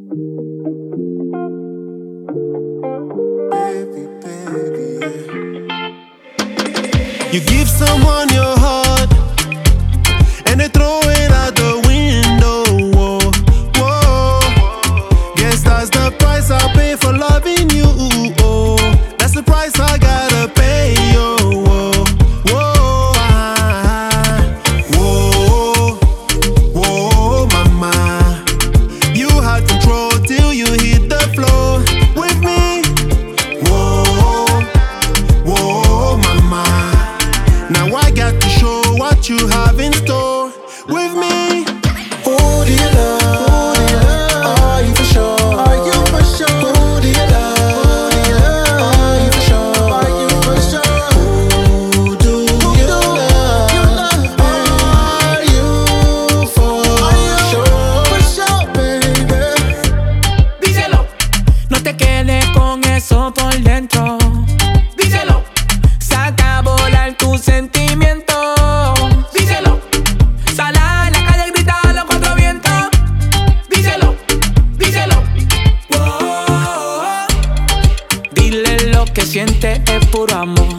Baby, baby, yeah. You give someone your heart and they throw it out the window. Whoa, whoa. Guess that's the price I pay for loving you. Oh, that's the price I gotta pay. Oh, whoa, whoa, whoa, whoa, mama. You had control till you hit the floor with me. Whoa, whoa, mama. Now I got to show what you have in store with me. Who do you love? Are you for sure? Are you for sure? Who do you love? Are you for sure? Are you for sure? Who do you love? Are you for sure? For sure, baby. Díselo, no te quedes con eso por dentro. Díselo, saca a volar tus sentimientos. Díselo, sal a la calle y grita a los cuatro vientos. Díselo, díselo. Wow. Dile lo que sientes es puro amor.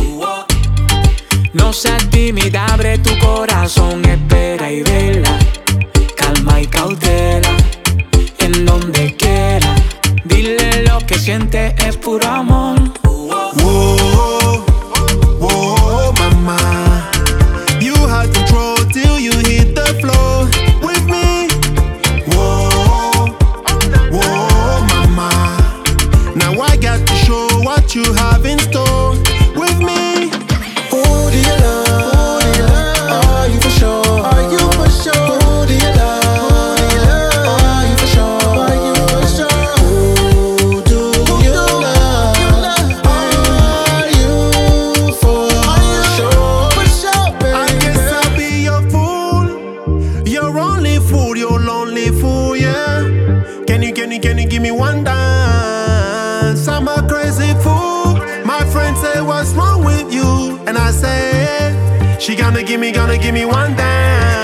No seas tímida, abre tu corazón, espera y vela. Calma y cautela, en donde quiera. Dile lo que sientes es puro amor. Whoa, whoa, mama. You had control till you hit the floor with me. Whoa, whoa, mama. Now I got to show what you have in store with me. Who do you love? Are you for sure? Are you for sure? Who do you love? Are you for sure? Are you for sure? Who do you love? Are you for sure? For sure, baby. I guess I'll be your fool. Your only fool, your lonely fool, yeah. Can you give me one dance? I'm a crazy fool. My friends say, what's wrong with you? And I say, she gonna give me one dance.